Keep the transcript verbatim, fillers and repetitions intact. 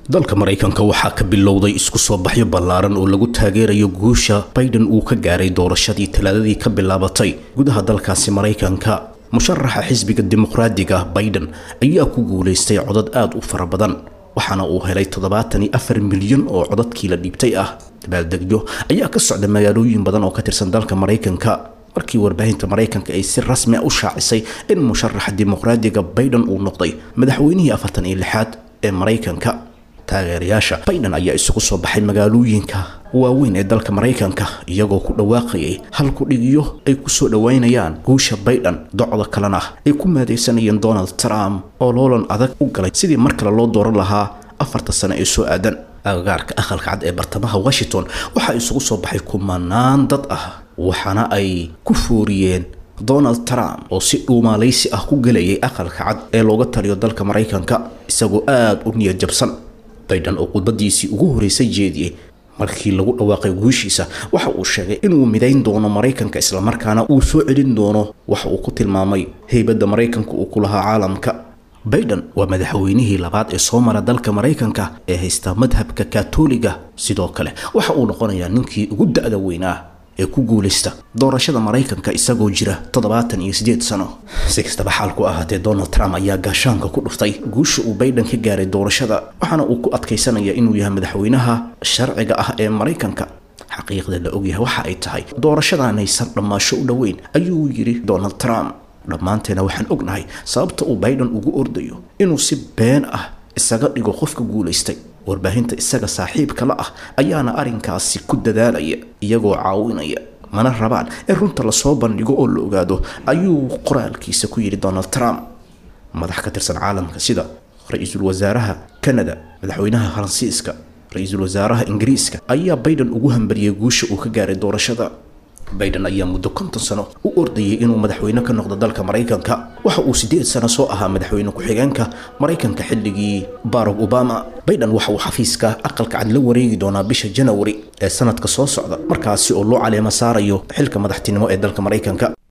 dalka Mareykanka waxaa ka bilowday isku soo baxyo ballaaran oo lagu taageerayo guusha Biden uu ka gaaray doorashadii talaadadii ka bilaabatay gudaha dalkaasi Mareykanka. musharaxa xisbiga dimuqraadiga Biden ayaa ku guuleystay codad aad u fara badan waxaana uu helay toddobaatan iyo afar milyan oo codadkii la dhiibtay ah. dabaaldegyo ayaa ka socda magaalooyin badan oo ka tirsan dalka Mareykanka markii warbaahinta Mareykanka ay si rasmi ah u shaacisay in musharaxa dimuqraadiga Biden uu noqday madaxweynihii afartan iyo lixaad ee Mareykanka. taageerayaasha Biden ayaa isugu soo baxay magaalooyinka waaweyn ee dalka Mareykanka iyagoo ku dhawaaqayay hal ku dhigiyo ay ku soo dhawaynayaan guusha Biden docda kalena ay ku maadeysanayeen Donald Trump oo loolan adag u galay sidii mar kale loo dooran lahaa afarta sano ee soo aadan. agagaarka aqalka cad ee bartamaha Washington waxa isugu soo baxay kumanaan dad ah waxaana ay ku fooriyeen Donald Trump oo si dhuumaaleysi ah ku galayay aqalka cad ee looga taliyo dalka Mareykanka isagoo aad u niyad jabsan. Biden oo qudbadiisii ugu horeysay jeediyay markii lagu dhawaaqay guushiisa waxa uu sheegay inuu midayn doono Mareykanka isla markaana uu soo celin doono waxa uu ku tilmaamay heybadda Mareykanka uu ku lahaa caalamka. Biden waa madaxweynihii labaad ee soo mara dalka Mareykanka ee haysta madhabka Kaatooliga sidoo kale waxa uu noqonayaa ninkii ugu da'da weynaa ee ku guuleysta doorashada Mareykanka isagoo jira toddobaatan iyo siddeed sano. si kastaba xaalku ahaatee Donald Trump ayaa gaashaanka ku dhuftay guusha uu Biden ka gaaray doorashada waxaana uu ku adkeysanaya inuu yahay madaxweynaha sharciga ah ee Mareykanka. xaqiiqda la ogyahay waxa ay tahay doorashadan aysan dhamaasho u dhaweyn ayuu yiri Donald Trump. dhamaanteena waxaan ognahay sababta uu Biden ugu ordayo inuu si been ah isaga dhigo qofka guuleystay. warbaahinta isaga saaxiibka la ah ayaana arinkaasi ku dadaalaya iyagoo caawinaya mana rabaan in runta la soo bandhigo oo la ogaado ayuu qoraalkiisa ku yiri Donald Trump. madax ka tirsan caalamka sida ra'iisul wasaaraha Canada, madaxweynaha Faransiiska, ra'iisul wasaaraha Ingiriiska ayaa Biden ugu hambaliyay guusha uu ka gaaray doorashada. Biden ayaa muddo konton sano u ordayay inuu madaxweyne ka noqdo dalka Mareykanka waxa uu siddeed sano soo ahaa madaxweyne ku xigeenka Mareykanka xilligii Barack Obama. Biden waxa uu xafiiska aqalka cad la wareegi doonaa bisha January ee sanadka soo socda markaasi oo loo caleema saarayo xilka madaxtinimo ee dalka Mareykanka.